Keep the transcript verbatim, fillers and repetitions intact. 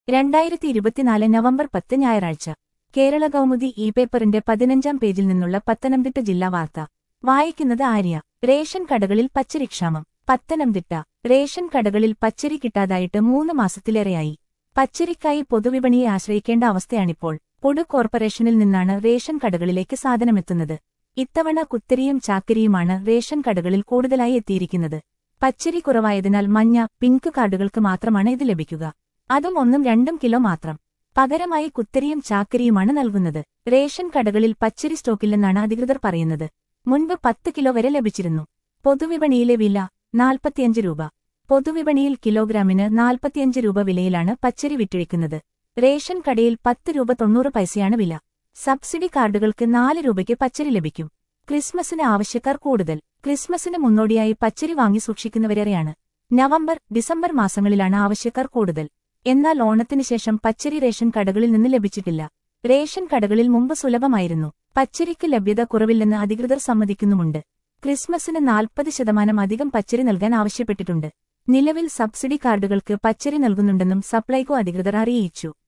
രണ്ടായിരത്തി ഇരുപത്തിനാല് നവംബർ പത്ത് ഞായറാഴ്ച കേരള കൗമുദി ഇ പേപ്പറിന്റെ പതിനഞ്ചാം പേജിൽ നിന്നുള്ള പത്തനംതിട്ട ജില്ലാ വാർത്ത വായിക്കുന്നത് ആര്യ. റേഷൻ കടകളിൽ പച്ചരിക്ഷാമം. പത്തനംതിട്ട റേഷൻ കടകളിൽ പച്ചരി കിട്ടാതായിട്ട് മൂന്ന് മാസത്തിലേറെയായി. പച്ചരിക്കായി പൊതുവിപണിയെ ആശ്രയിക്കേണ്ട അവസ്ഥയാണിപ്പോൾ. പൊടു കോർപ്പറേഷനിൽ നിന്നാണ് റേഷൻ കടകളിലേക്ക് സാധനമെത്തുന്നത്. ഇത്തവണ കുത്തരിയും ചാക്കരിയുമാണ് റേഷൻ കടകളിൽ കൂടുതലായി എത്തിയിരിക്കുന്നത്. പച്ചരി കുറവായതിനാൽ മഞ്ഞ, പിങ്ക് കാർഡുകൾക്ക് മാത്രമാണ് ഇത് ലഭിക്കുക. അതും ഒന്നും രണ്ടും കിലോ മാത്രം. പകരമായി കുത്തരിയും ചാക്കരിയുമാണ് നൽകുന്നത്. റേഷൻ കടകളിൽ പച്ചരി സ്റ്റോക്കില്ലെന്നാണ് അധികൃതർ പറയുന്നത്. മുൻപ് പത്ത് കിലോ വരെ ലഭിച്ചിരുന്നു. പൊതുവിപണിയിലെ വില നാൽപ്പത്തിയഞ്ച് രൂപ. പൊതുവിപണിയിൽ കിലോഗ്രാമിന് നാൽപ്പത്തിയഞ്ച് രൂപ വിലയിലാണ് പച്ചരി വിറ്റഴിക്കുന്നത്. റേഷൻ കടയിൽ പത്ത് രൂപ തൊണ്ണൂറ് പൈസയാണ് വില. സബ്സിഡി കാർഡുകൾക്ക് നാല് രൂപയ്ക്ക് പച്ചരി ലഭിക്കും. ക്രിസ്മസിന് ആവശ്യക്കാർ കൂടുതൽ. ക്രിസ്മസിന് മുന്നോടിയായി പച്ചരി വാങ്ങി സൂക്ഷിക്കുന്നവരേറെയാണ്. നവംബർ, ഡിസംബർ മാസങ്ങളിലാണ് ആവശ്യക്കാർ കൂടുതൽ. എന്നാൽ ഓണത്തിന് ശേഷം പച്ചരി റേഷൻ കടകളിൽ നിന്ന് ലഭിച്ചിട്ടില്ല. റേഷൻ കടകളിൽ മുമ്പ് സുലഭമായിരുന്നു. പച്ചരിക്ക് ലഭ്യത കുറവില്ലെന്ന് അധികൃതർ സമ്മതിക്കുന്നുമുണ്ട്. ക്രിസ്മസിന് നാൽപ്പത് ശതമാനം അധികം പച്ചരി നൽകാൻ ആവശ്യപ്പെട്ടിട്ടുണ്ട്. നിലവിൽ സബ്സിഡി കാർഡുകൾക്ക് പച്ചരി നൽകുന്നുണ്ടെന്നും സപ്ലൈകോ അധികൃതർ അറിയിച്ചു.